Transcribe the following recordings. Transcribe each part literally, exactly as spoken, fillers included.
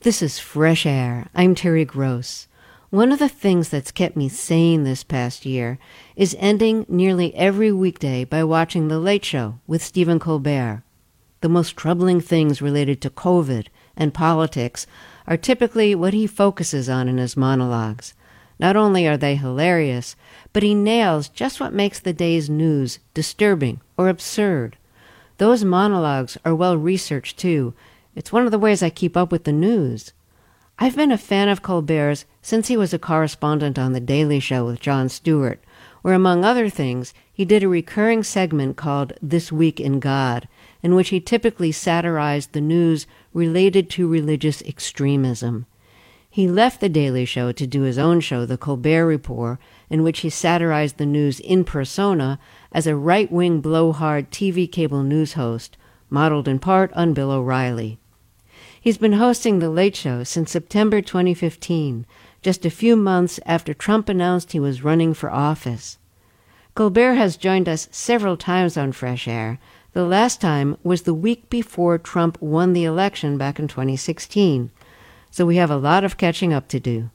This is Fresh Air. I'm Terry Gross. One of the things that's kept me sane this past year is ending nearly every weekday by watching The Late Show with Stephen Colbert. The most troubling things related to COVID and politics are typically what he focuses on in his monologues. Not only are they hilarious, but he nails just what makes the day's news disturbing or absurd. Those monologues are well researched, too. It's one of the ways I keep up with the news. I've been a fan of Colbert's since he was a correspondent on The Daily Show with Jon Stewart, where, among other things, he did a recurring segment called This Week in God, in which he typically satirized the news related to religious extremism. He left The Daily Show to do his own show, The Colbert Report, in which he satirized the news in persona as a right-wing blowhard T V cable news host, modeled in part on Bill O'Reilly. He's been hosting The Late Show since September twenty fifteen, just a few months after Trump announced he was running for office. Colbert has joined us several times on Fresh Air. The last time was the week before Trump won the election back in twenty sixteen. So we have a lot of catching up to do.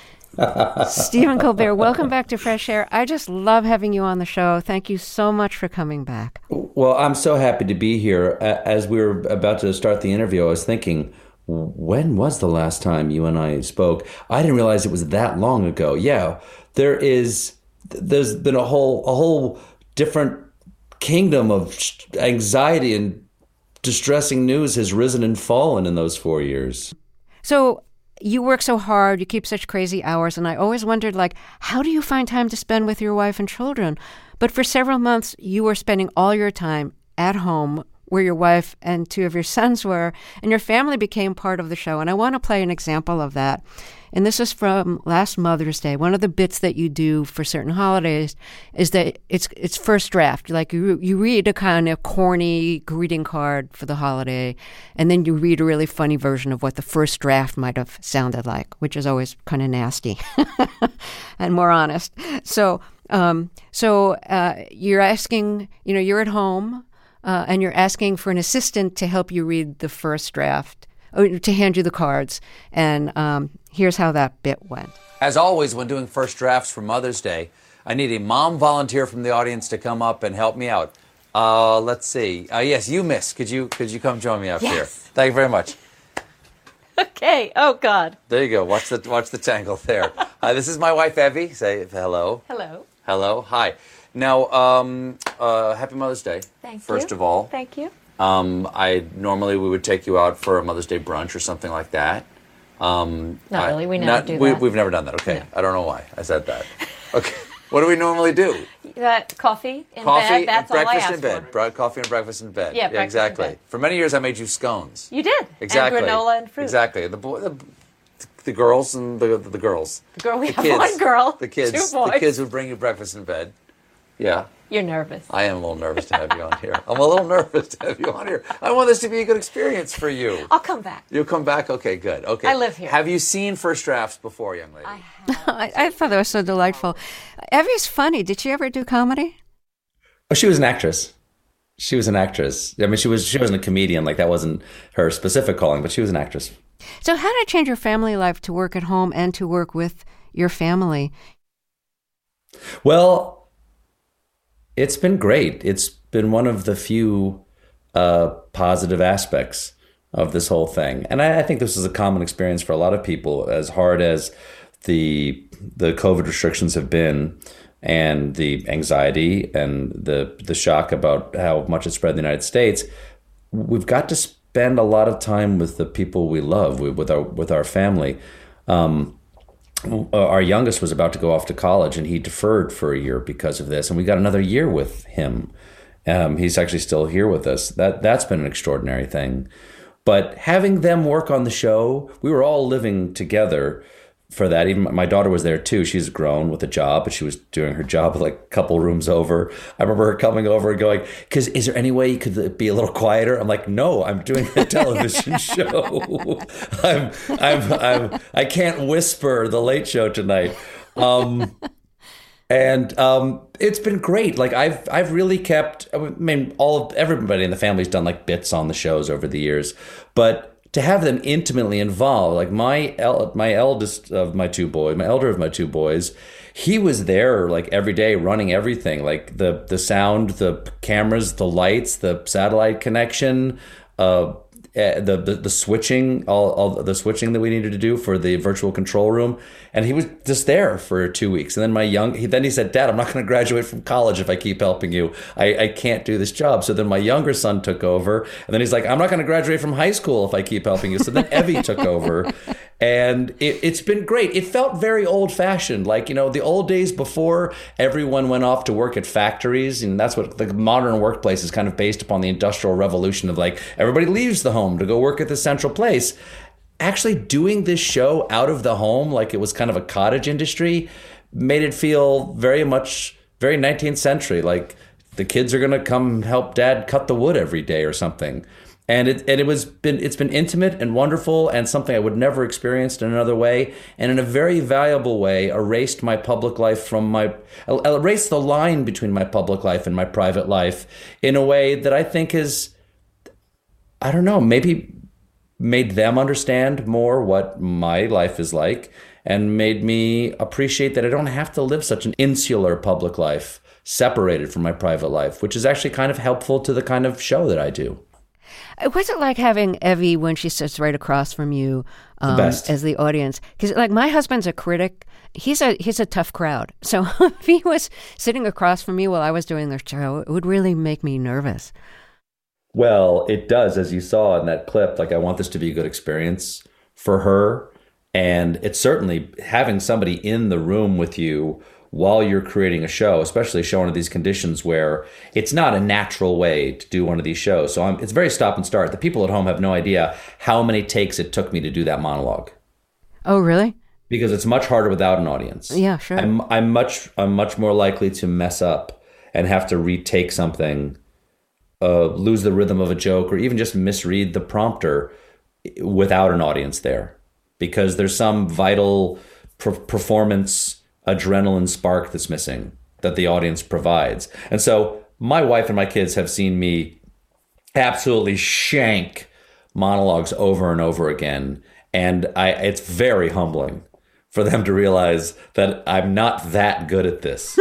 Stephen Colbert, welcome back to Fresh Air. I just love having you on the show. Thank you so much for coming back. Well, I'm so happy to be here. As we were about to start the interview, I was thinking, when was the last time you and I spoke? I didn't realize it was that long ago. Yeah, there is, there's been a whole, a whole different kingdom of anxiety and distressing news has risen and fallen in those four years. So you work so hard, you keep such crazy hours, and I always wondered, like, how do you find time to spend with your wife and children? But for several months, you were spending all your time at home where your wife and two of your sons were, and your family became part of the show. And I want to play an example of that. And this is from last Mother's Day. One of the bits that you do for certain holidays is that it's it's first draft. Like you you read a kind of corny greeting card for the holiday, and then you read a really funny version of what the first draft might have sounded like, which is always kind of nasty and more honest. So um, so uh, you're asking, you know, you're at home uh, and you're asking for an assistant to help you read the first draft, or to hand you the cards, and um, here's how that bit went. As always, when doing first drafts for Mother's Day, I need a mom volunteer from the audience to come up and help me out. Uh, let's see. Uh, yes, you, miss. Could you could you come join me up yes. here? Thank you very much. Okay. Oh, God. There you go. Watch the watch the tangle there. uh, this is my wife, Evie. Say hello. Hello. Hello. Hi. Now, um, uh, happy Mother's Day. Thank you. First of all. Thank you. Um, I normally we would take you out for a Mother's Day brunch or something like that. Um, not I, really. We never not, do we, that. We've never done that. Okay. No. I don't know why I said that. Okay. What do we normally do? Uh, coffee in coffee bed. That's and all I breakfast ask in bed. for. Bra- coffee and breakfast in bed. Yeah, breakfast exactly. in bed. For many years, I made you scones. You did. Exactly. And granola and fruit. Exactly. The boy, the, the girls and the the girls. The girl. We the have kids, one girl. The kids. Two boys. The kids would bring you breakfast in bed. Yeah. You're nervous. I am a little nervous to have you on here. I'm a little nervous to have you on here. I want this to be a good experience for you. I'll come back. You'll come back? Okay, good. Okay. I live here. Have you seen first drafts before, young lady? I have. I, I thought that was so delightful. Evie's funny. Did she ever do comedy? Oh, she was an actress. She was an actress. I mean, she was she wasn't a comedian. Like, that wasn't her specific calling, but she was an actress. So how did it change your family life to work at home and to work with your family? Well, it's been great. It's been one of the few uh, positive aspects of this whole thing. And I, I think this is a common experience for a lot of people. As hard as the the COVID restrictions have been, and the anxiety and the the shock about how much it spread in the United States, we've got to spend a lot of time with the people we love, with our with our family. Um, our youngest was about to go off to college, and he deferred for a year because of this, and we got another year with him. Um, he's actually still here with us. That that's been an extraordinary thing. But having them work on the show, we were all living together for that. Even my daughter was there too. She's grown with a job, but she was doing her job like a couple rooms over. I remember her coming over and going, "Cause is there any way you could be a little quieter?" I'm like, "No, I'm doing a television show. I'm, I'm, I'm, I can't whisper the Late Show tonight." Um, and um, it's been great. Like I've, I've really kept. I mean, all of everybody in the family's done like bits on the shows over the years, but to have them intimately involved. Like my el- my eldest of my two boys, my elder of my two boys, he was there like every day running everything, like the the sound, the cameras, the lights, the satellite connection, uh, the, the the switching, all, all the switching that we needed to do for the virtual control room. And he was just there for two weeks. And then my young, he, then he said, Dad, I'm not going to graduate from college if I keep helping you. I, I can't do this job. So then my younger son took over. And then he's like, I'm not going to graduate from high school if I keep helping you. So then Evie took over. And it, it's been great. It felt very old fashioned. Like, you know, the old days before everyone went off to work at factories. And that's what the modern workplace is kind of based upon, the industrial revolution of like, everybody leaves the home to go work at the central place. Actually doing this show out of the home, like it was kind of a cottage industry, made it feel very much, very nineteenth century. Like the kids are going to come help Dad cut the wood every day or something. And it and it was been it's been intimate and wonderful and something I would never experienced in another way, and in a very valuable way erased my public life from my erased the line between my public life and my private life in a way that I think is, I don't know, maybe made them understand more what my life is like, and made me appreciate that I don't have to live such an insular public life, separated from my private life, which is actually kind of helpful to the kind of show that I do. What's it like having Evie when she sits right across from you um, the best. as the audience? Because like my husband's a critic. He's a he's a tough crowd. So if he was sitting across from me while I was doing the show, it would really make me nervous. Well, it does, as you saw in that clip. Like, I want this to be a good experience for her. And it's certainly having somebody in the room with you while you're creating a show, especially a show under these conditions where it's not a natural way to do one of these shows. So I'm, it's very stop and start. The people at home have no idea how many takes it took me to do that monologue. Oh, really? Because it's much harder without an audience. Yeah, sure. I'm, I'm much I'm much more likely to mess up and have to retake something, uh, lose the rhythm of a joke, or even just misread the prompter without an audience there. Because there's some vital per- performance adrenaline spark that's missing that the audience provides. And so my wife and my kids have seen me absolutely shank monologues over and over again. And I, it's very humbling for them to realize that I'm not that good at this.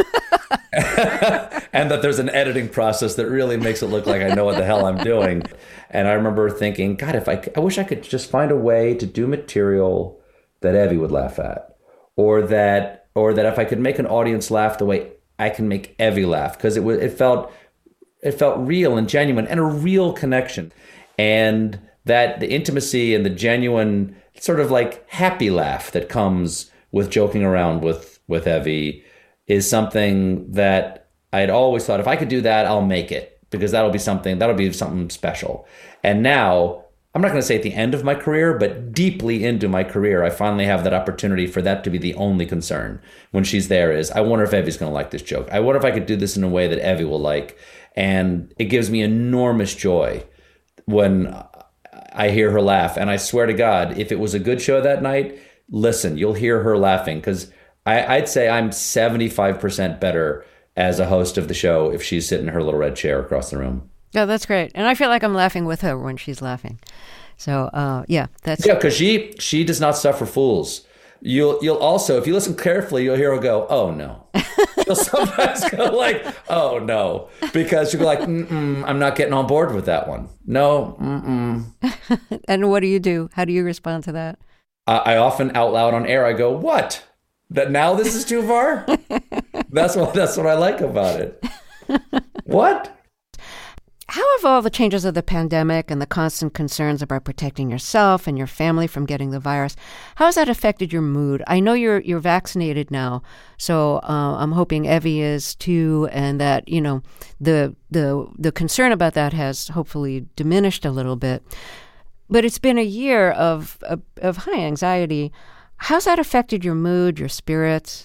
And that there's an editing process that really makes it look like I know what the hell I'm doing. And I remember thinking, God, if I, I wish I could just find a way to do material that Evie would laugh at, or that or that if I could make an audience laugh the way I can make Evie laugh, because it was it felt it felt real and genuine and a real connection, and that the intimacy and the genuine sort of like happy laugh that comes with joking around with with Evie is something that I had always thought, if I could do that, I'll make it, because that'll be something that'll be something special. And now, I'm not going to say at the end of my career, but deeply into my career, I finally have that opportunity for that to be the only concern when she's there is, I wonder if Evie's going to like this joke. I wonder if I could do this in a way that Evie will like. And it gives me enormous joy when I hear her laugh. And I swear to God, if it was a good show that night, listen, you'll hear her laughing, because I'd say I'm seventy-five percent better as a host of the show if she's sitting in her little red chair across the room. Yeah, that's great. And I feel like I'm laughing with her when she's laughing. So, uh, yeah, that's... Yeah, because she, she does not suffer fools. You'll you'll also, if you listen carefully, you'll hear her go, oh, no. She'll sometimes go like, oh, no. Because she'll go like, mm-mm, I'm not getting on board with that one. No, mm-mm. And what do you do? How do you respond to that? I, I often out loud on air, I go, what? That now this is too far? That's what that's what I like about it. What? How have all the changes of the pandemic and the constant concerns about protecting yourself and your family from getting the virus, how has that affected your mood? I know you're you're vaccinated now, so uh, I'm hoping Evie is too, and that, you know, the the the concern about that has hopefully diminished a little bit. But it's been a year of of, of high anxiety. How's that affected your mood, your spirits?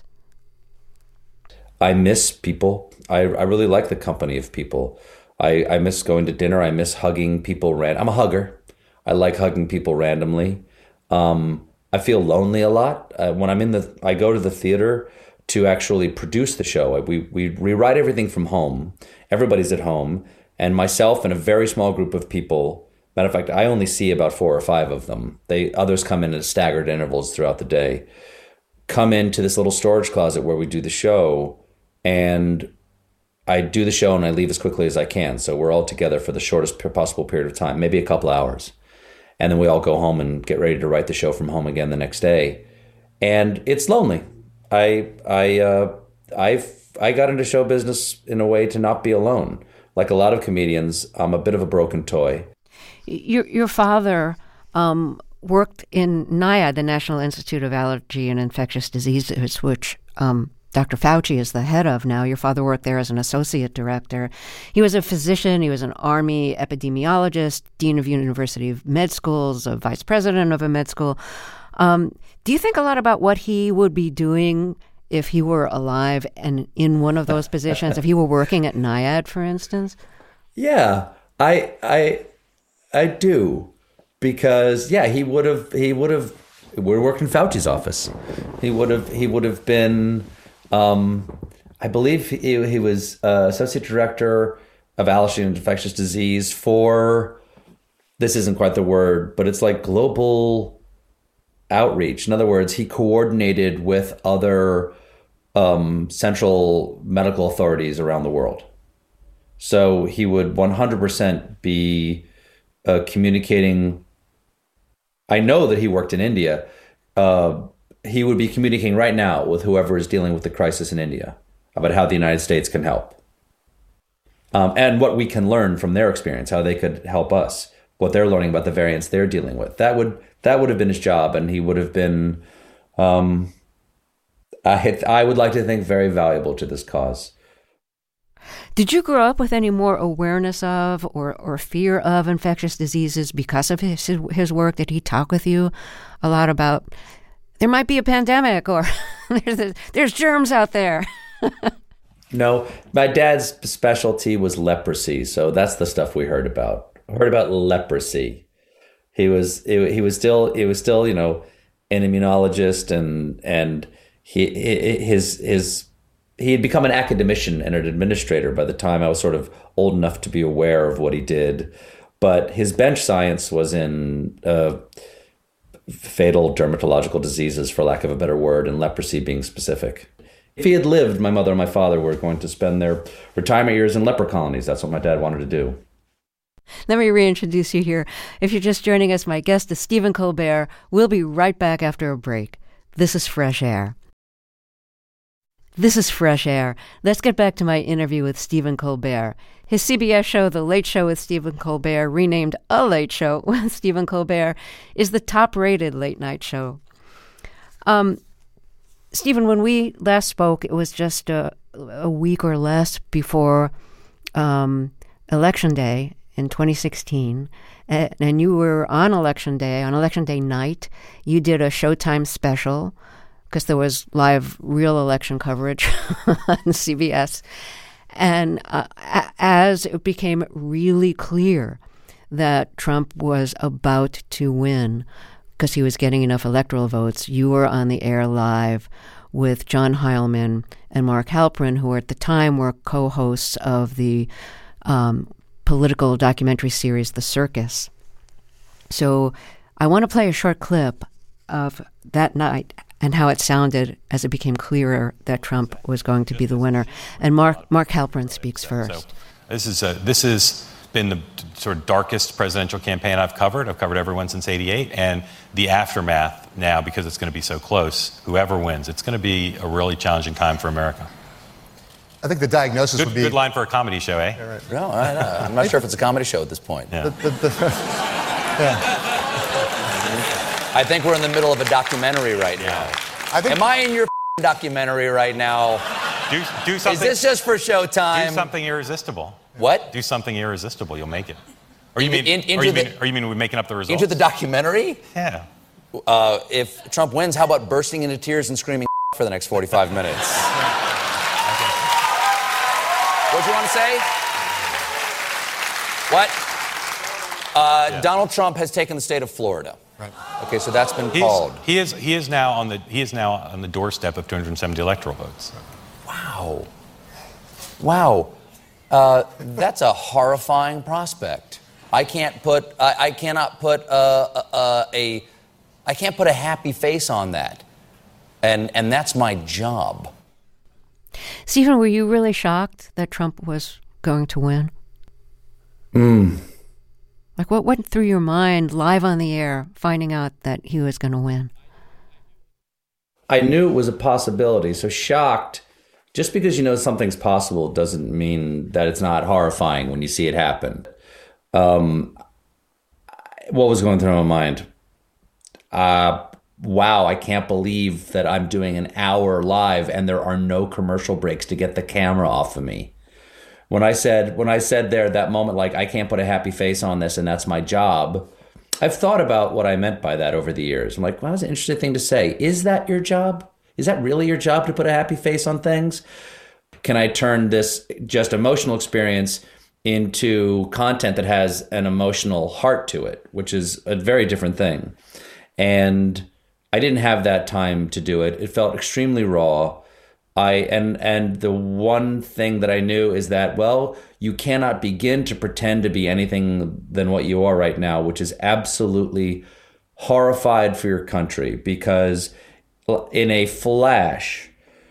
I miss people. I, I really like the company of people. I, I miss going to dinner. I miss hugging people. Ran- I'm a hugger. I like hugging people randomly. Um, I feel lonely a lot. Uh, when I'm in the, I go to the theater to actually produce the show. We, we rewrite everything from home. Everybody's at home. And myself and a very small group of people Matter of fact, I only see about four or five of them. They others come in at staggered intervals throughout the day. Come into this little storage closet where we do the show, and I do the show and I leave as quickly as I can. So we're all together for the shortest possible period of time, maybe a couple hours. And then we all go home and get ready to write the show from home again the next day. And it's lonely. I I uh, I've I got into show business in a way to not be alone. Like a lot of comedians, I'm a bit of a broken toy. Your your father um, worked in NIAID, the National Institute of Allergy and Infectious Diseases, which um, Doctor Fauci is the head of now. Your father worked there as an associate director. He was a physician. He was an Army epidemiologist, dean of University of Med Schools, a vice president of a med school. Um, do you think a lot about what he would be doing if he were alive and in one of those positions, if he were working at NIAID, for instance? Yeah, I I I do, because yeah, he would have he would have would have worked in Fauci's office. He would have he would have been, um, I believe he, he was uh, associate director of allergy and infectious disease for, this isn't quite the word, but it's like global outreach. In other words, he coordinated with other um, central medical authorities around the world. So he would one hundred percent be uh, communicating. I know that he worked in India. Uh, he would be communicating right now with whoever is dealing with the crisis in India about how the United States can help. Um, and what we can learn from their experience, how they could help us, what they're learning about the variants they're dealing with. That would that would have been his job, and he would have been, um, I, I would like to think, very valuable to this cause. Did you grow up with any more awareness of or, or fear of infectious diseases because of his his work? Did he talk with you a lot about there might be a pandemic or there's, there's germs out there? No, my dad's specialty was leprosy, so that's the stuff we heard about. I heard about leprosy. He was he, he was still he was still you know an immunologist, and and he his his he had become an academician and an administrator by the time I was sort of old enough to be aware of what he did. But his bench science was in uh, fatal dermatological diseases, for lack of a better word, and leprosy being specific. If he had lived, my mother and my father were going to spend their retirement years in leper colonies. That's what my dad wanted to do. Let me reintroduce you here. If you're just joining us, my guest is Stephen Colbert. We'll be right back after a break. This is Fresh Air. This is Fresh Air. Let's get back to my interview with Stephen Colbert. His C B S show, The Late Show with Stephen Colbert, renamed A Late Show with Stephen Colbert, is the top-rated late-night show. Um, Stephen, when we last spoke, it was just a, a week or less before um, Election Day in twenty sixteen, and, and you were on Election Day, on Election Day night. You did a Showtime special, because there was live, real election coverage on C B S. And uh, as it became really clear that Trump was about to win, because he was getting enough electoral votes, you were on the air live with John Heilemann and Mark Halperin, who at the time were co-hosts of the um, political documentary series, The Circus. So I want to play a short clip of that night and how it sounded as it became clearer that Trump was going to be the winner. And Mark Mark Halperin speaks first. So this is uh, this has been the sort of darkest presidential campaign I've covered. I've covered everyone since eighty-eight, and the aftermath now, because it's going to be so close, whoever wins, it's going to be a really challenging time for America. I think the diagnosis Good, would be... good line for a comedy show, eh? Yeah, right. No, I, uh, I'm not sure if it's a comedy show at this point. Yeah. The, the, the, yeah. I think we're in the middle of a documentary right now. I think, Am I in your documentary right now? Do, do something. Is this just for Showtime? Do something irresistible. What? Do something irresistible. You'll make it. Or you mean? In- into or you the- mean? Or you mean we're making up the results? Into the documentary? Yeah. Uh, if Trump wins, how about bursting into tears and screaming for the next forty-five minutes? What'd you want to say? What? Uh, Yeah. Donald Trump has taken the state of Florida. Right. Okay, so that's been He's, called. he is. He is now on the. He is now on the doorstep of two hundred seventy electoral votes. Wow. Wow. Uh, that's a horrifying prospect. I can't put, I, I cannot put a, a, a, I can't put a happy face on that. And, and that's my job. Stephen, were you really shocked that Trump was going to win? Mm. Like, what went through your mind live on the air, finding out that he was going to win? I knew it was a possibility. So shocked, just because you know something's possible doesn't mean that it's not horrifying when you see it happen. Um, what was going through my mind? Uh, wow, I can't believe that I'm doing an hour live and there are no commercial breaks to get the camera off of me. When I said, when I said there that moment, like, I can't put a happy face on this and that's my job, I've thought about what I meant by that over the years. I'm like, well, that's an interesting thing to say. Is that your job? Is that really your job, to put a happy face on things? Can I turn this just emotional experience into content that has an emotional heart to it, which is a very different thing? And I didn't have that time to do it. It felt extremely raw. I and and the one thing that I knew is that, well, you cannot begin to pretend to be anything than what you are right now, which is absolutely horrified for your country, because in a flash,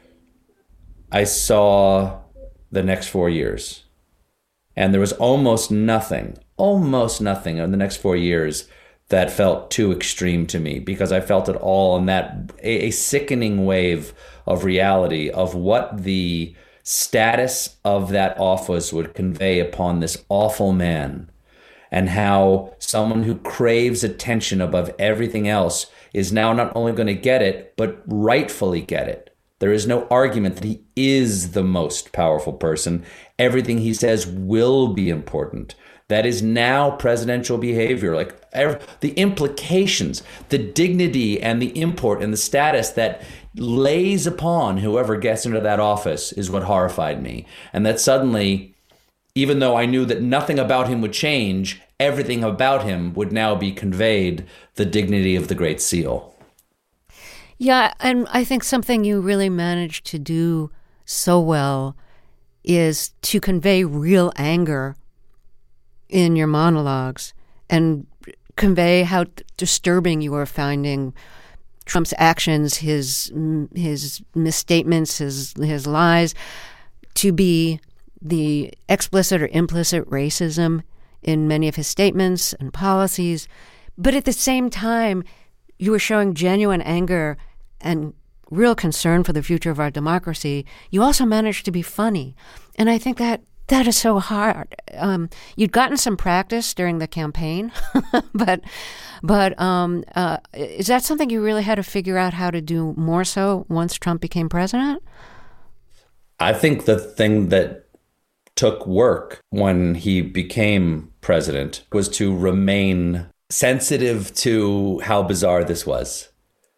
I saw the next four years. And there was almost nothing, almost nothing in the next four years that felt too extreme to me, because I felt it all in that a, a sickening wave of reality of what the status of that office would convey upon this awful man, and how someone who craves attention above everything else is now not only going to get it, but rightfully get it. There is no argument that he is the most powerful person. Everything he says will be important. That is now presidential behavior. Like every, the implications, the dignity and the import and the status that lays upon whoever gets into that office is what horrified me. And that suddenly, even though I knew that nothing about him would change, everything about him would now be conveyed the dignity of the Great Seal. Yeah, and I think something you really managed to do so well is to convey real anger in your monologues and convey how disturbing you are finding Trump's actions, his his misstatements, his his lies, to be the explicit or implicit racism in many of his statements and policies. But at the same time, you were showing genuine anger and real concern for the future of our democracy. You also managed to be funny. And I think that that is so hard. Um, you'd gotten some practice during the campaign, but but um, uh, is that something you really had to figure out how to do more so once Trump became president? I think the thing that took work when he became president was to remain sensitive to how bizarre this was,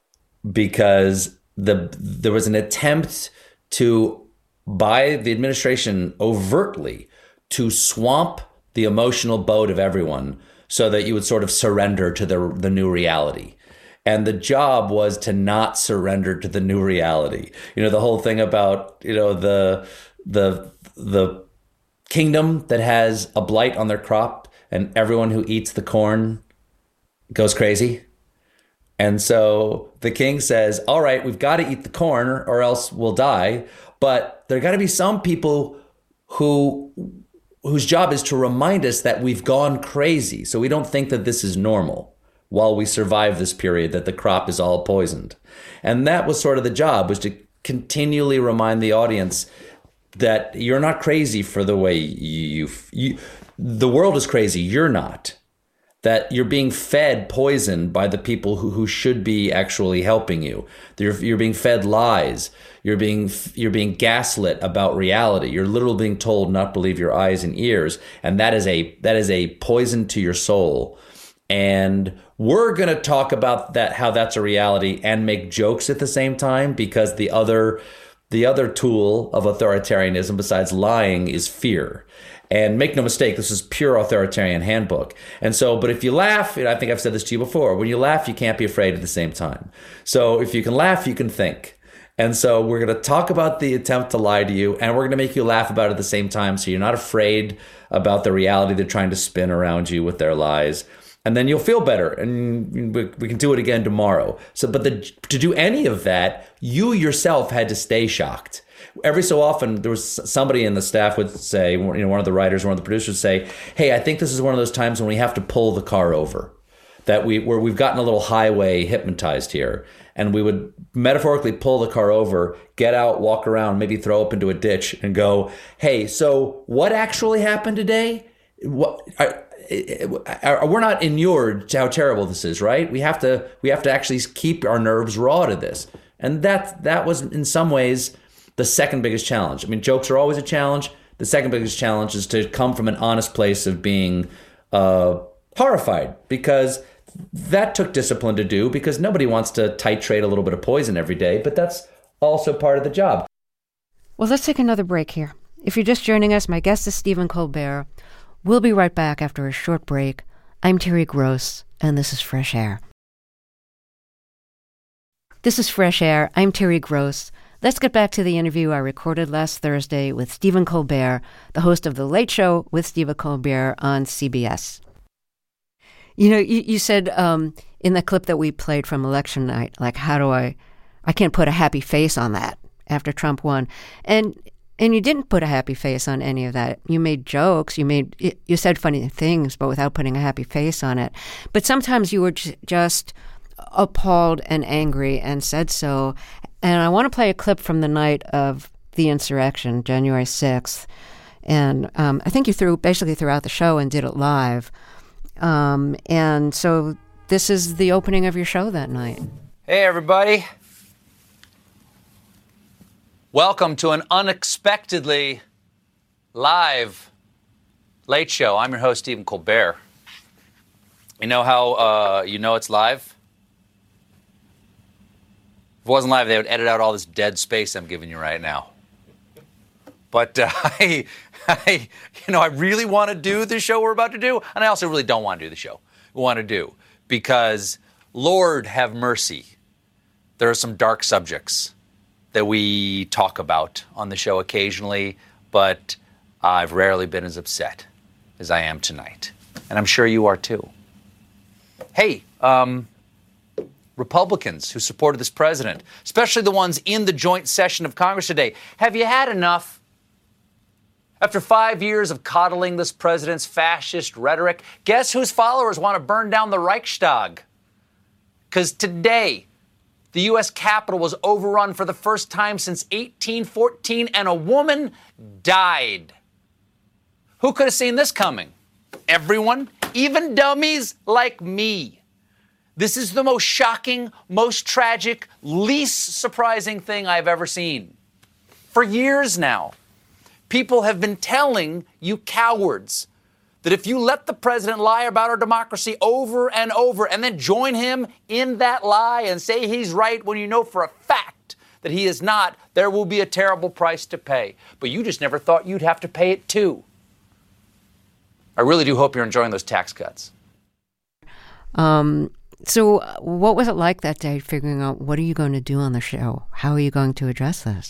because the there was an attempt to, by the administration, overtly to swamp the emotional boat of everyone so that you would sort of surrender to the the new reality. And the job was to not surrender to the new reality. You know, the whole thing about, you know, the the the kingdom that has a blight on their crop and everyone who eats the corn goes crazy. And so the king says, all right, we've got to eat the corn or else we'll die. But there got to be some people who whose job is to remind us that we've gone crazy, so we don't think that this is normal while we survive this period, that the crop is all poisoned. And that was sort of the job, was to continually remind the audience that you're not crazy for the way you, you the world is crazy, you're not. That you're being fed poison by the people who, who should be actually helping you. You're, you're being fed lies. You're being you're being gaslit about reality. You're literally being told not to believe your eyes and ears, and that is a that is a poison to your soul. And we're going to talk about that, how that's a reality, and make jokes at the same time, because the other the other tool of authoritarianism besides lying is fear. And make no mistake, this is pure authoritarian handbook. And so, but if you laugh, and I think I've said this to you before, when you laugh, you can't be afraid at the same time. So if you can laugh, you can think. And so we're going to talk about the attempt to lie to you, and we're going to make you laugh about it at the same time, so you're not afraid about the reality they're trying to spin around you with their lies. And then you'll feel better, and we, we can do it again tomorrow. So, but the, to do any of that, you yourself had to stay shocked. Every so often, there was somebody in the staff would say, you know, one of the writers, one of the producers would say, hey, I think this is one of those times when we have to pull the car over, that we, where we've gotten a little highway hypnotized here. And we would metaphorically pull the car over, get out, walk around, maybe throw up into a ditch and go, hey, so what actually happened today? What, are, are, we're not inured to how terrible this is, right? We have to we have to actually keep our nerves raw to this. And that, that was, in some ways, the second biggest challenge. I mean, jokes are always a challenge. The second biggest challenge is to come from an honest place of being uh, horrified, because that took discipline to do, because nobody wants to titrate a little bit of poison every day, but that's also part of the job. Well, let's take another break here. If you're just joining us, my guest is Stephen Colbert. We'll be right back after a short break. I'm Terry Gross, and this is Fresh Air. This is Fresh Air. I'm Terry Gross. Let's get back to the interview I recorded last Thursday with Stephen Colbert, the host of The Late Show with Stephen Colbert on C B S. You know, you, you said um, in the clip that we played from election night, like, how do I, I can't put a happy face on that after Trump won. And and you didn't put a happy face on any of that. You made jokes, you made, you said funny things, but without putting a happy face on it. But sometimes you were j- just appalled and angry and said so. And I want to play a clip from the night of the insurrection, January sixth. And um, I think you threw basically throughout the show and did it live. Um, and so this is the opening of your show that night. Hey, everybody. Welcome to an unexpectedly live Late Show. I'm your host, Stephen Colbert. You know how uh, you know it's live? If it wasn't live, they would edit out all this dead space I'm giving you right now. But uh, I, I, you know, I really want to do the show we're about to do, and I also really don't want to do the show we want to do, because, Lord have mercy, there are some dark subjects that we talk about on the show occasionally, but I've rarely been as upset as I am tonight, and I'm sure you are too. Hey, um, Republicans who supported this president, especially the ones in the joint session of Congress today, have you had enough? After five years of coddling this president's fascist rhetoric, guess whose followers want to burn down the Reichstag? Because today, the U S Capitol was overrun for the first time since eighteen fourteen, and a woman died. Who could have seen this coming? Everyone, even dummies like me. This is the most shocking, most tragic, least surprising thing I've ever seen. For years now, people have been telling you cowards that if you let the president lie about our democracy over and over and then join him in that lie and say he's right when you know for a fact that he is not, there will be a terrible price to pay. But you just never thought you'd have to pay it too. I really do hope you're enjoying those tax cuts. Um, so what was it like that day, figuring out what are you going to do on the show? How are you going to address this?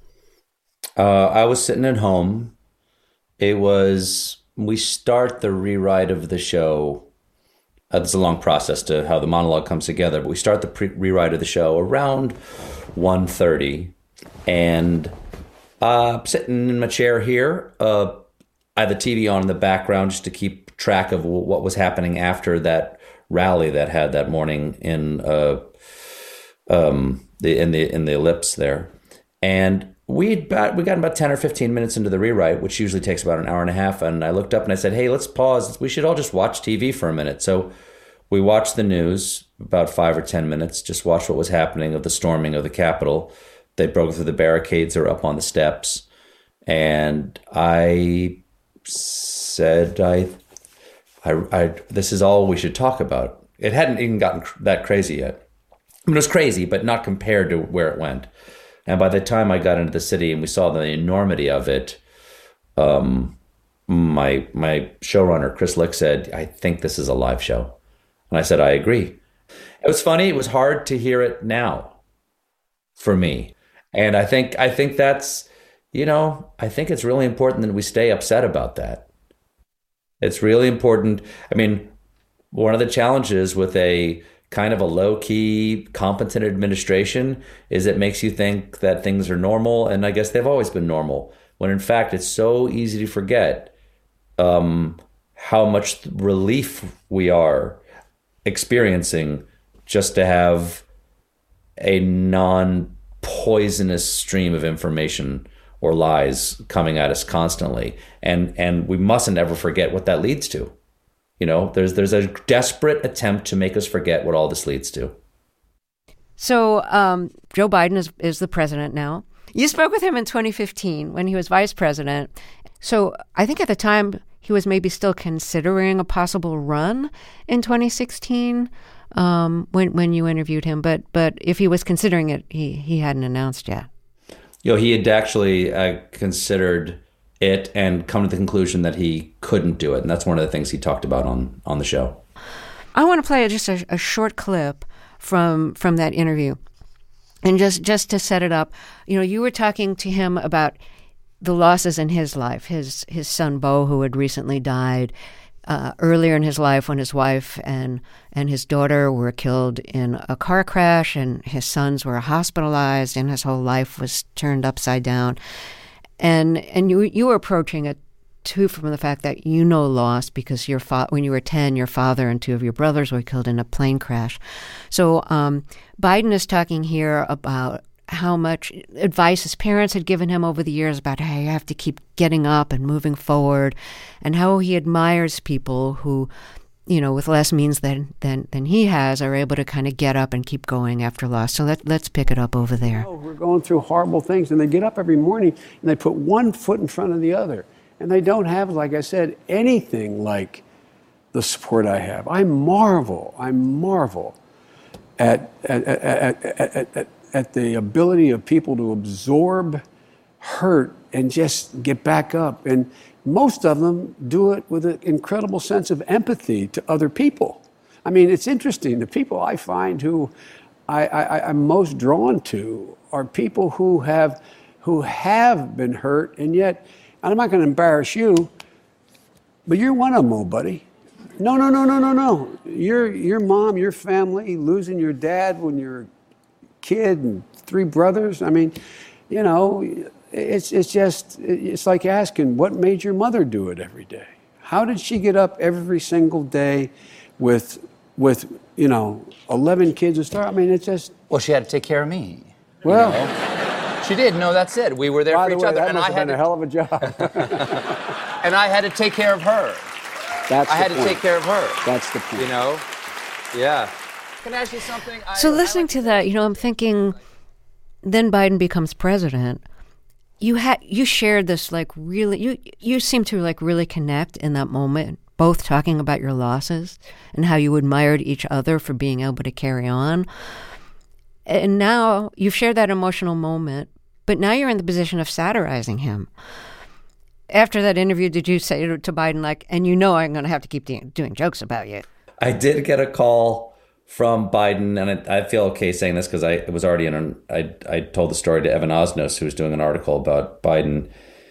Uh, I was sitting at home. It was, we start the rewrite of the show. Uh, it's a long process to how the monologue comes together, but we start the pre- rewrite of the show around one thirty. And uh, sitting in my chair here, uh, I had the T V on in the background just to keep track of w- what was happening after that rally that had that morning in uh, um, the in the in the ellipse there. And We'd about, we got about ten or fifteen minutes into the rewrite, which usually takes about an hour and a half. And I looked up and I said, hey, let's pause. We should all just watch T V for a minute. So we watched the news about five or ten minutes, just watched what was happening of the storming of the Capitol. They broke through the barricades or up on the steps. And I said, I, I, I, this is all we should talk about. It hadn't even gotten that crazy yet. I mean, it was crazy, but not compared to where it went. And by the time I got into the city and we saw the enormity of it, um, my my showrunner, Chris Lick, said, I think this is a live show. And I said, I agree. It was funny. It was hard to hear it now for me. And I think I think that's, you know, I think it's really important that we stay upset about that. It's really important. I mean, one of the challenges with a kind of a low-key, competent administration is it makes you think that things are normal, and I guess they've always been normal, when in fact it's so easy to forget um, how much relief we are experiencing just to have a non-poisonous stream of information or lies coming at us constantly. And and we mustn't ever forget what that leads to. You know, there's there's a desperate attempt to make us forget what all this leads to. So um, Joe Biden is, is the president now. You spoke with him in twenty fifteen when he was vice president. So I think at the time he was maybe still considering a possible run in twenty sixteen um, when when you interviewed him. But but if he was considering it, he, he hadn't announced yet. You know, he had actually uh, considered it and come to the conclusion that he couldn't do it. And that's one of the things he talked about on, on the show. I want to play just a, a short clip from from that interview. And just, just to set it up, you know, you were talking to him about the losses in his life, his his son, Bo, who had recently died uh, earlier in his life when his wife and, and his daughter were killed in a car crash, and his sons were hospitalized, and his whole life was turned upside down. And and you you were approaching it, too, from the fact that you know loss because your fa- when you were ten, your father and two of your brothers were killed in a plane crash. So um, Biden is talking here about how much advice his parents had given him over the years about how you have to keep getting up and moving forward, and how he admires people who, you know, with less means than than, than he has, are able to kind of get up and keep going after loss. So let, let's pick it up over there. Oh, we're going through horrible things, and they get up every morning and they put one foot in front of the other. And they don't have, like I said, anything like the support I have. I marvel, I marvel at at, at, at, at, at the ability of people to absorb hurt and just get back up. And most of them do it with an incredible sense of empathy to other people. I mean, it's interesting. The people I find who I, I, I'm most drawn to are people who have who have been hurt, and yet, and I'm not going to embarrass you, but you're one of them, old buddy. No, no, no, no, no, no. Your your mom, your family, losing your dad when you're a kid and three brothers. I mean, you know, it's it's just, it's like asking, what made your mother do it every day? How did she get up every single day with, with you know, eleven kids and stuff? I mean, it's just... Well, she had to take care of me. Well... You know? She did. No, that's it. We were there By for the each way, other. that and must I have had been a to, hell of a job. and I had to take care of her. That's I the had point. to take care of her. That's the point. You know? Yeah. Can I ask you something? I, So I listening like to that, you know, I'm thinking, then Biden becomes president. You had you shared this like really you you seem to like really connect in that moment, both talking about your losses and how you admired each other for being able to carry on. And now you've shared that emotional moment, but now you're in the position of satirizing him. After that interview, did you say to Biden, like, and you know I'm going to have to keep de- doing jokes about you? I did get a call from Biden, and I, I feel okay saying this because I it was already in an, I, I told the story to Evan Osnos, who was doing an article about Biden.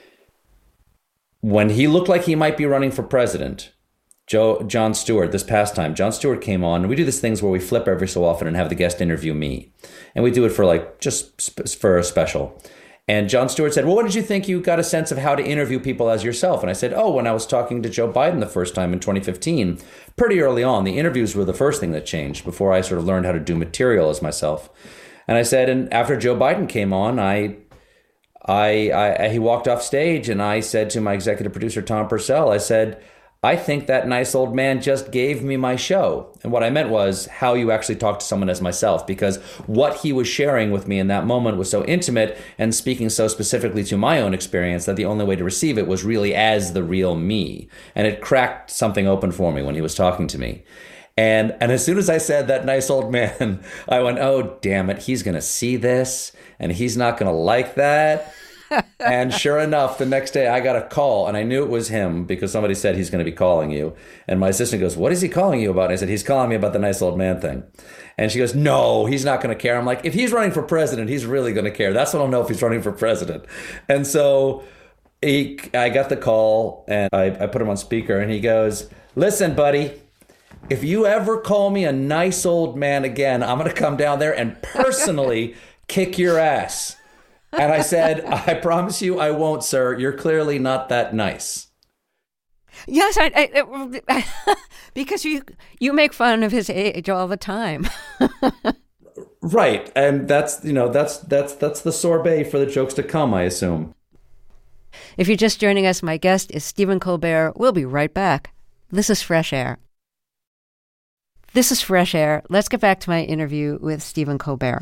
When he looked like he might be running for president, Joe Jon Stewart, this past time, Jon Stewart came on, and we do these things where we flip every so often and have the guest interview me. And we do it for like, just sp- for a special. And Jon Stewart said, well, what did you think you got a sense of how to interview people as yourself? And I said, oh, when I was talking to Joe Biden the first time in twenty fifteen, pretty early on, the interviews were the first thing that changed before I sort of learned how to do material as myself. And I said, and after Joe Biden came on, I, I, I he walked off stage, and I said to my executive producer, Tom Purcell, I said, I think that nice old man just gave me my show. And what I meant was how you actually talk to someone as myself, because what he was sharing with me in that moment was so intimate and speaking so specifically to my own experience that the only way to receive it was really as the real me. And it cracked something open for me when he was talking to me. And and as soon as I said that nice old man, I went, oh, damn it, he's going to see this and he's not going to like that. And sure enough, the next day I got a call, and I knew it was him because somebody said he's going to be calling you. And my assistant goes, "What is he calling you about?" And I said, "He's calling me about the nice old man thing." And she goes, "No, he's not going to care." I'm like, if he's running for president, he's really going to care. That's when I'll know if he's running for president. And so he, I got the call, and I, I put him on speaker, and he goes, "Listen, buddy, if you ever call me a nice old man again, I'm going to come down there and personally kick your ass." And I said, "I promise you I won't, sir. You're clearly not that nice." Yes, I, I, I because you you make fun of his age all the time. Right, and that's you know that's that's that's the sorbet for the jokes to come, I assume. If you're just joining us, my guest is Stephen Colbert. We'll be right back. This is Fresh Air. This is Fresh Air. Let's get back to my interview with Stephen Colbert.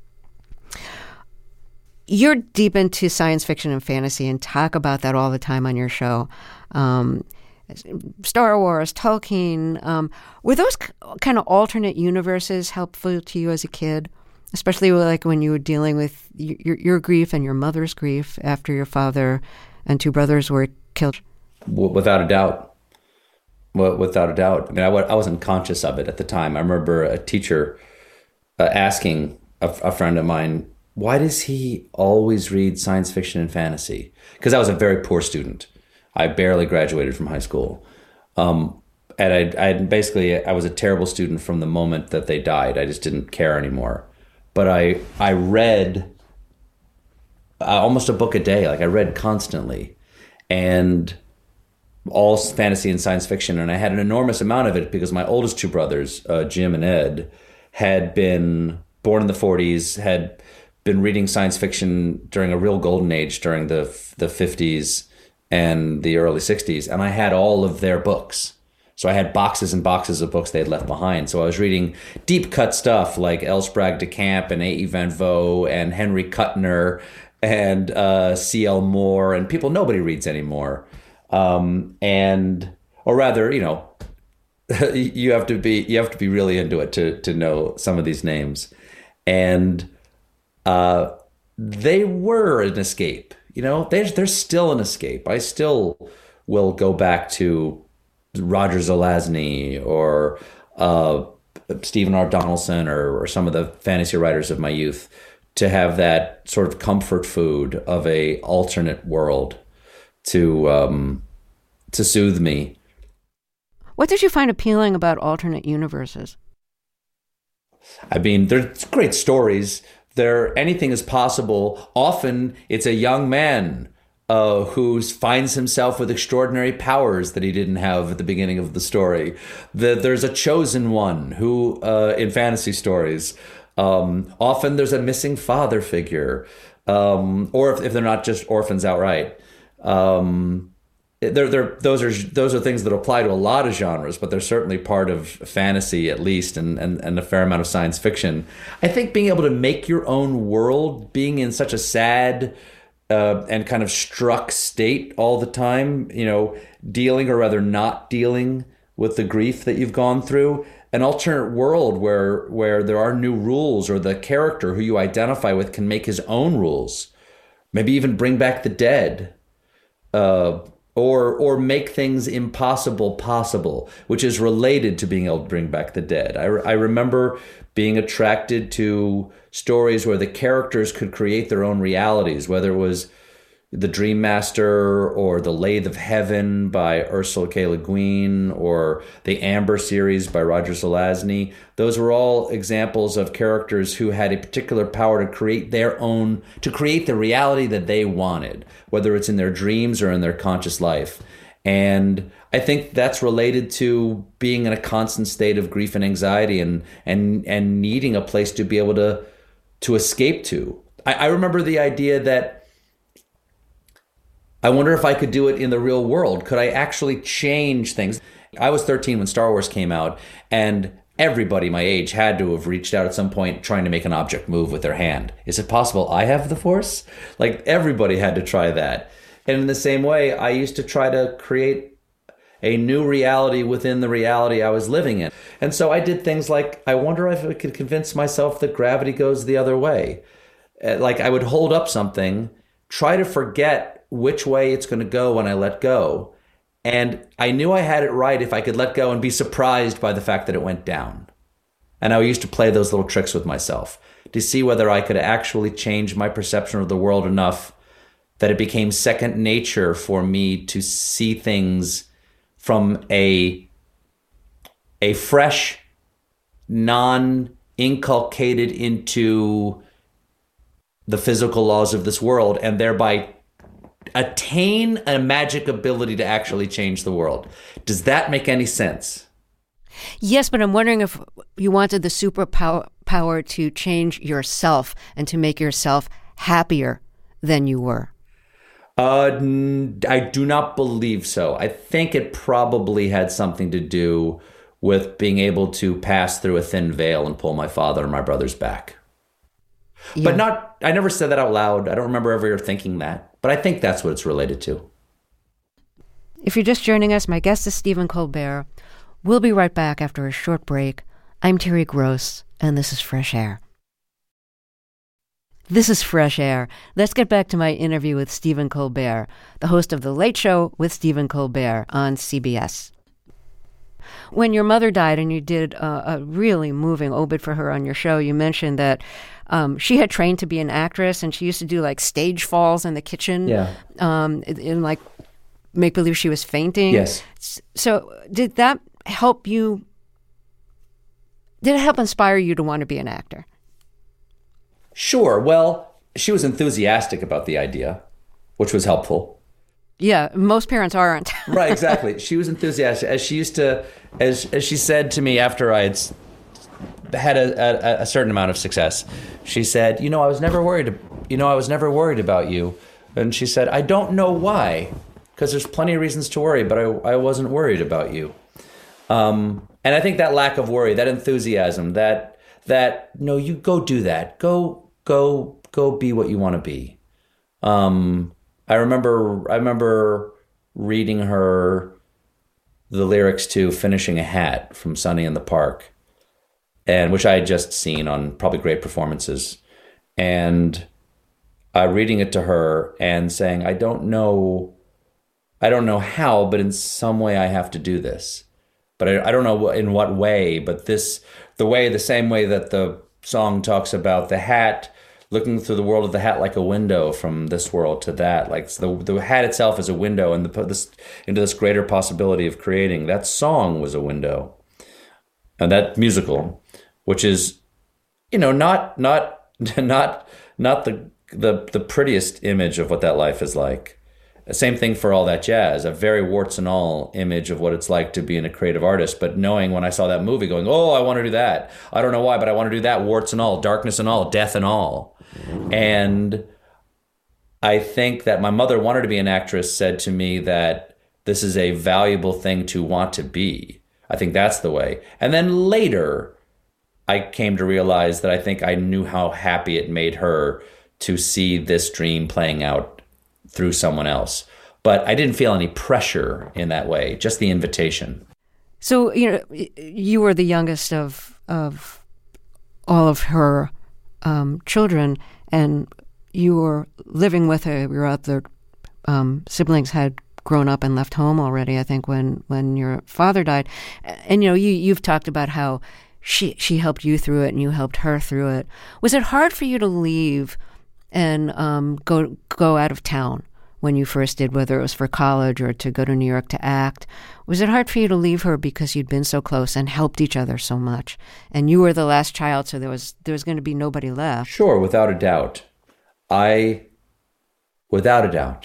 You're deep into science fiction and fantasy and talk about that all the time on your show. Um, Star Wars, Tolkien. Um, were those kind of alternate universes helpful to you as a kid? Especially like when you were dealing with your, your grief and your mother's grief after your father and two brothers were killed? Without a doubt. Without a doubt. I mean, I, I wasn't conscious of it at the time. I remember a teacher uh, asking a, a friend of mine, "Why does he always read science fiction and fantasy?" Because I was a very poor student. I barely graduated from high school. Um, and I, I basically, I was a terrible student from the moment that they died. I just didn't care anymore. But I, I read uh, almost a book a day. Like I read constantly. And all fantasy and science fiction. And I had an enormous amount of it because my oldest two brothers, uh, Jim and Ed, had been born in the forties, had been reading science fiction during a real golden age during the the fifties and the early sixties. And I had all of their books. So I had boxes and boxes of books they had left behind. So I was reading deep cut stuff like L. Sprague de Camp and A E Van Vogt and Henry Kuttner and uh, C L. Moore and people nobody reads anymore. Um, and, or rather, you know, you have to be, you have to be really into it to, to know some of these names. And, uh, they were an escape, you know, they, they're still an escape. I still will go back to Roger Zelazny or, uh, Stephen R. Donaldson or, or some of the fantasy writers of my youth to have that sort of comfort food of a alternate world to um, to soothe me. What did you find appealing about alternate universes? I mean, they're great stories. There, anything is possible. Often, it's a young man uh, who finds himself with extraordinary powers that he didn't have at the beginning of the story. The, there's a chosen one who, uh, in fantasy stories, um, often there's a missing father figure, um, or if, if they're not just orphans outright. Um, they're, they're, those are those are things that apply to a lot of genres, but they're certainly part of fantasy, at least, and, and, and a fair amount of science fiction. I think being able to make your own world, being in such a sad uh, and kind of struck state all the time, you know, dealing or rather not dealing with the grief that you've gone through, an alternate world where where there are new rules, or the character who you identify with can make his own rules, maybe even bring back the dead. Uh, or or make things impossible possible, which is related to being able to bring back the dead. I, I remember being attracted to stories where the characters could create their own realities, whether it was The Dream Master or The Lathe of Heaven by Ursula K. Le Guin or the Amber series by Roger Zelazny. Those were all examples of characters who had a particular power to create their own, to create the reality that they wanted, whether it's in their dreams or in their conscious life. And I think that's related to being in a constant state of grief and anxiety and and and needing a place to be able to to escape to. I, I remember the idea that I wonder if I could do it in the real world. Could I actually change things? I was thirteen when Star Wars came out, and everybody my age had to have reached out at some point trying to make an object move with their hand. Is it possible I have the Force? Like, everybody had to try that. And in the same way, I used to try to create a new reality within the reality I was living in. And so I did things like, I wonder if I could convince myself that gravity goes the other way. Like, I would hold up something, try to forget which way it's going to go when I let go. And I knew I had it right if I could let go and be surprised by the fact that it went down. And I used to play those little tricks with myself to see whether I could actually change my perception of the world enough that it became second nature for me to see things from a, a fresh, non-inculcated into the physical laws of this world, and thereby attain a magic ability to actually change the world. Does that make any sense? Yes, but I'm wondering if you wanted the superpower power to change yourself and to make yourself happier than you were. Uh, I do not believe so. I think it probably had something to do with being able to pass through a thin veil and pull my father and my brothers back. Yeah. But not, I never said that out loud. I don't remember ever thinking that, but I think that's what it's related to. If you're just joining us, my guest is Stephen Colbert. We'll be right back after a short break. I'm Terry Gross, and this is Fresh Air. This is Fresh Air. Let's get back to my interview with Stephen Colbert, the host of The Late Show with Stephen Colbert on C B S. When your mother died and you did a, a really moving obit for her on your show, you mentioned that um, she had trained to be an actress and she used to do like stage falls in the kitchen. Yeah. Um, in, in like make believe she was fainting. Yes. So did that help you? Did it help inspire you to want to be an actor? Sure. Well, she was enthusiastic about the idea, which was helpful. Yeah, most parents aren't. Right, exactly. She was enthusiastic. As she used to, as as she said to me after I had had a, a, a certain amount of success, she said, you know, I was never worried, you know, I was never worried about you. And she said, I don't know why, because there's plenty of reasons to worry, but I, I wasn't worried about you. Um, and I think that lack of worry, that enthusiasm, that, that, no, you go do that. Go, go, go be what you want to be. Um, I remember, I remember reading her the lyrics to Finishing a Hat from Sonny in the Park, and which I had just seen on probably Great Performances. And uh, reading it to her and saying, I don't know, I don't know how, but in some way I have to do this. But I, I don't know in what way, but this, the way, the same way that the song talks about the hat, looking through the world of the hat like a window from this world to that. Like the the hat itself is a window and the, this, into this greater possibility of creating. That song was a window. And that musical, which is, you know, not not not not the the the prettiest image of what that life is like. Same thing for All That Jazz, a very warts and all image of what it's like to be a creative artist. But knowing when I saw that movie going, oh, I want to do that. I don't know why, but I want to do that, warts and all, darkness and all, death and all. And I think that my mother wanted to be an actress, said to me that this is a valuable thing to want to be. I think that's the way. And then later, I came to realize that I think I knew how happy it made her to see this dream playing out through someone else. But I didn't feel any pressure in that way, just the invitation. So, you know, you were the youngest of of all of her um, children, and you were living with her. Your other um, siblings had grown up and left home already, I think, when, when your father died. And, you know, you, you've talked about how she she helped you through it and you helped her through it. Was it hard for you to leave and um, go go out of town when you first did, whether it was for college or to go to New York to act? Was it hard for you to leave her because you'd been so close and helped each other so much? And you were the last child, so there was there was going to be nobody left. Sure, without a doubt. I, without a doubt.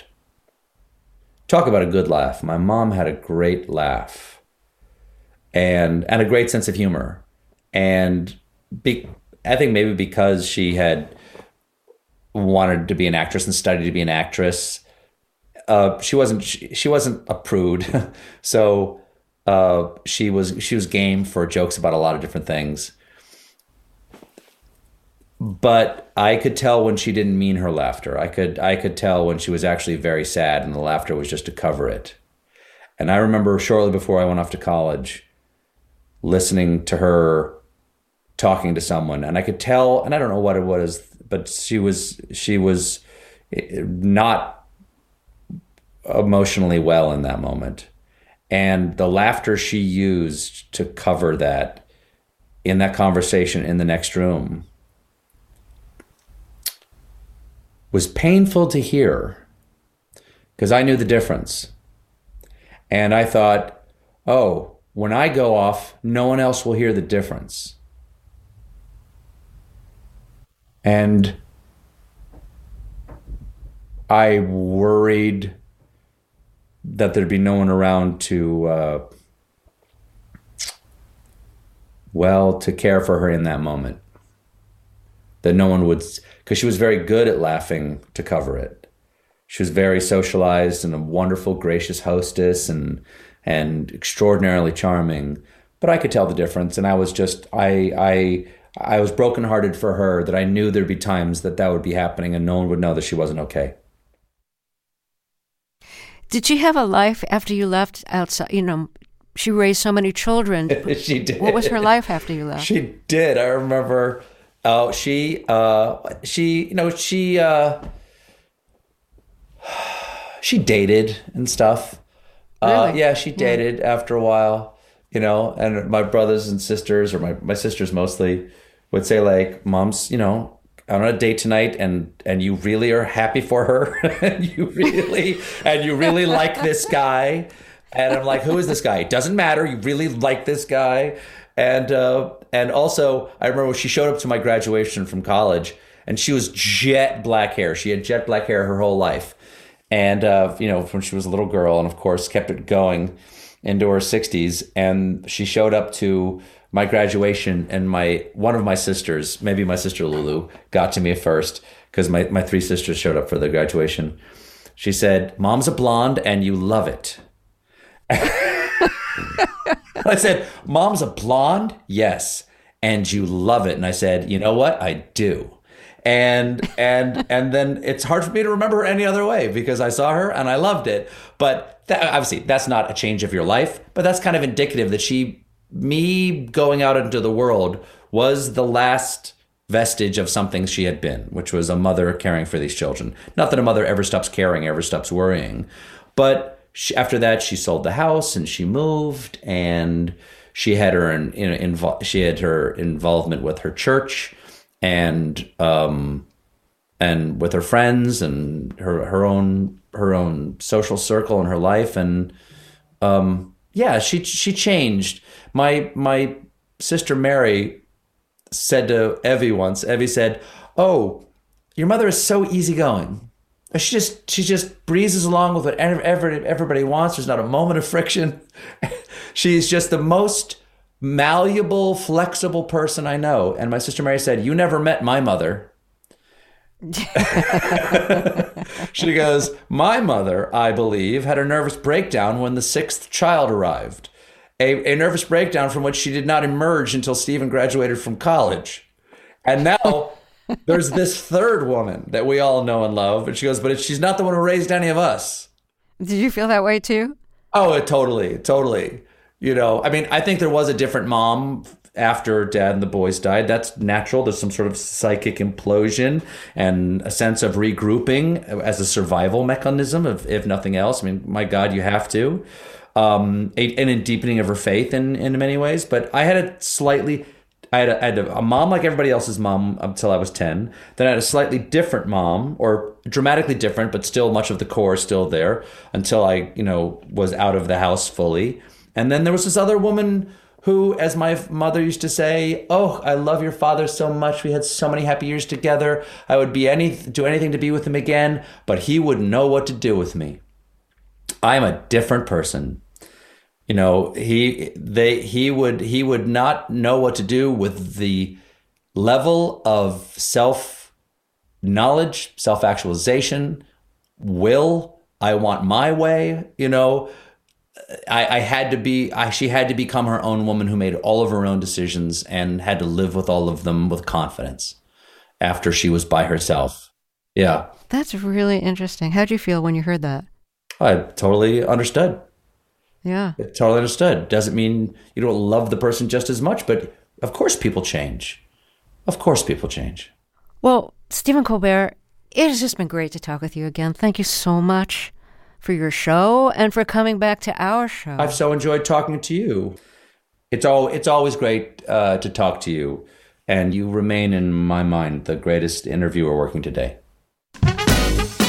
Talk about a good laugh. My mom had a great laugh and and a great sense of humor. And be, I think maybe because she had wanted to be an actress and studied to be an actress, uh, she wasn't she, she wasn't a prude, so uh, she was she was game for jokes about a lot of different things. But I could tell when she didn't mean her laughter. I could I could tell when she was actually very sad and the laughter was just to cover it. And I remember shortly before I went off to college, listening to her talking to someone, and I could tell, and I don't know what it was, but she was she was not emotionally well in that moment. And the laughter she used to cover that in that conversation in the next room was painful to hear, because I knew the difference. And I thought, oh, when I go off, no one else will hear the difference. And I worried that there'd be no one around to, uh, well, to care for her in that moment. That no one would, because she was very good at laughing to cover it. She was very socialized and a wonderful, gracious hostess and and extraordinarily charming. But I could tell the difference, and I was just, I I I was brokenhearted for her, that I knew there'd be times that that would be happening and no one would know that she wasn't okay. Did she have a life after you left outside? You know, she raised so many children. She did. What was her life after you left? She did. I remember. Oh, she, uh, she, you know, she, uh, she dated and stuff. Really? Uh, yeah, she dated yeah. after a while, you know, and my brothers and sisters, or my, my sisters mostly, would say like, Mom's, you know, on a date tonight, and, and you really are happy for her, and you really, and you really like this guy. And I'm like, who is this guy? It doesn't matter. You really like this guy. And uh, and also, I remember she showed up to my graduation from college, and she was jet black hair. She had jet black hair her whole life. And, uh, you know, when she was a little girl, and of course kept it going into her sixties. And she showed up to my graduation, and my one of my sisters, maybe my sister Lulu, got to me first, because my, my three sisters showed up for the graduation. She said, Mom's a blonde and you love it. I said, Mom's a blonde? Yes. And you love it. And I said, you know what? I do. And and and then it's hard for me to remember her any other way, because I saw her and I loved it. But that, obviously, that's not a change of your life, but that's kind of indicative that she, me going out into the world was the last vestige of something she had been, which was a mother caring for these children. Not that a mother ever stops caring, ever stops worrying. But She, after that, she sold the house and she moved, and she had her in, you know, invo- she had her involvement with her church, and um, and with her friends, and her her own her own social circle in her life, and um, yeah, she she changed. My my sister Mary said to Evie once. Evie said, "Oh, your mother is so easygoing. She just she just breezes along with what every, everybody wants. There's not a moment of friction. She's just the most malleable, flexible person I know." And my sister Mary said, "You never met my mother." She goes, "My mother, I believe, had a nervous breakdown when the sixth child arrived. A, a nervous breakdown from which she did not emerge until Stephen graduated from college. And now there's this third woman that we all know and love." And she goes, "But she's not the one who raised any of us." Did you feel that way too? Oh, totally, totally. You know, I mean, I think there was a different mom after Dad and the boys died. That's natural. There's some sort of psychic implosion and a sense of regrouping as a survival mechanism, if, if nothing else. I mean, my God, you have to. Um, and a deepening of her faith in, in many ways. But I had a slightly... I had, a, I had a, a mom like everybody else's mom until I was ten. Then I had a slightly different mom, or dramatically different, but still much of the core still there, until I, you know, was out of the house fully. And then there was this other woman who, as my mother used to say, "Oh, I love your father so much. We had so many happy years together. I would be any do anything to be with him again, but he wouldn't know what to do with me." I am a different person. You know, he they he would he would not know what to do with the level of self knowledge, self actualization, will. I want my way. You know, I, I had to be. I, she had to become her own woman who made all of her own decisions and had to live with all of them with confidence after she was by herself. Yeah, that's really interesting. How'd you feel when you heard that? I totally understood. Yeah. It totally understood. Doesn't mean you don't love the person just as much, but of course people change. Of course people change. Well, Stephen Colbert, It has just been great to talk with you again. Thank you so much for your show and for coming back to our show. I've so enjoyed talking to you. It's all it's always great uh, to talk to you, and you remain in my mind the greatest interviewer working today.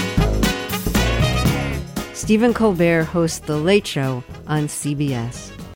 Stephen Colbert hosts The Late Show on C B S.